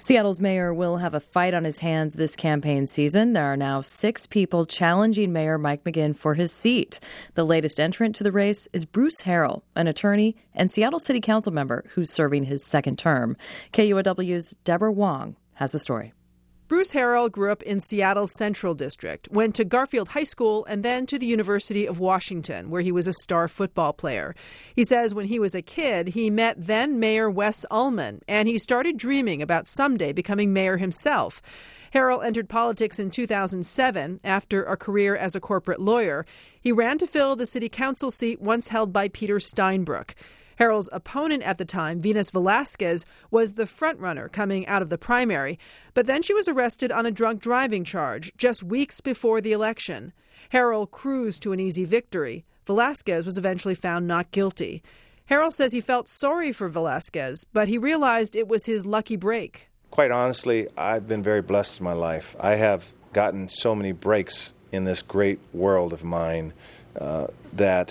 Seattle's mayor will have a fight on his hands this campaign season. There are now 6 people challenging Mayor Mike McGinn for his seat. The latest entrant to the race is Bruce Harrell, an attorney and Seattle City Council member who's serving his second term. KUOW's Deborah Wong has the story. Bruce Harrell grew up in Seattle's Central District, went to Garfield High School, and then to the University of Washington, where he was a star football player. He says when he was a kid, he met then Mayor Wes Ullman, and he started dreaming about someday becoming mayor himself. Harrell entered politics in 2007 after a career as a corporate lawyer. He ran to fill the city council seat once held by Peter Steinbrück. Harrell's opponent at the time, Venus Velasquez, was the frontrunner coming out of the primary, but then she was arrested on a drunk driving charge just weeks before the election. Harrell cruised to an easy victory. Velasquez was eventually found not guilty. Harrell says he felt sorry for Velasquez, but he realized it was his lucky break. Quite honestly, I've been very blessed in my life. I have gotten so many breaks in this great world of mine that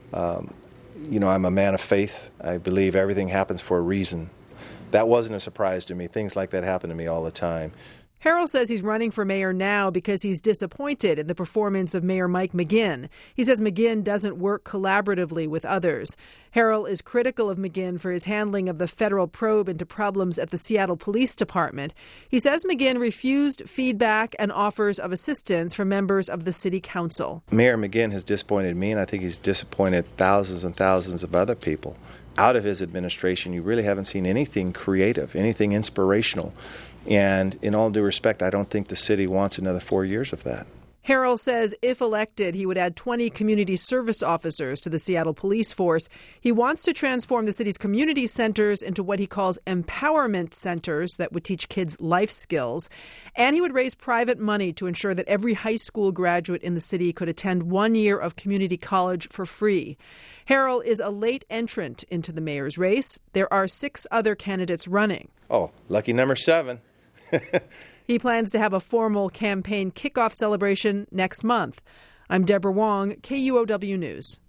I'm a man of faith. I believe everything happens for a reason. That wasn't a surprise to me. Things like that happen to me all the time. Harrell says he's running for mayor now because he's disappointed in the performance of Mayor Mike McGinn. He says McGinn doesn't work collaboratively with others. Harrell is critical of McGinn for his handling of the federal probe into problems at the Seattle Police Department. He says McGinn refused feedback and offers of assistance from members of the city council. Mayor McGinn has disappointed me, and I think he's disappointed thousands and thousands of other people. Out of his administration, you really haven't seen anything creative, anything inspirational. And in all due respect, I don't think the city wants another 4 years of that. Harrell says if elected, he would add 20 community service officers to the Seattle police force. He wants to transform the city's community centers into what he calls empowerment centers that would teach kids life skills. And he would raise private money to ensure that every high school graduate in the city could attend 1 year of community college for free. Harrell is a late entrant into the mayor's race. There are 6 other candidates running. Oh, lucky number 7. He plans to have a formal campaign kickoff celebration next month. I'm Deborah Wong, KUOW News.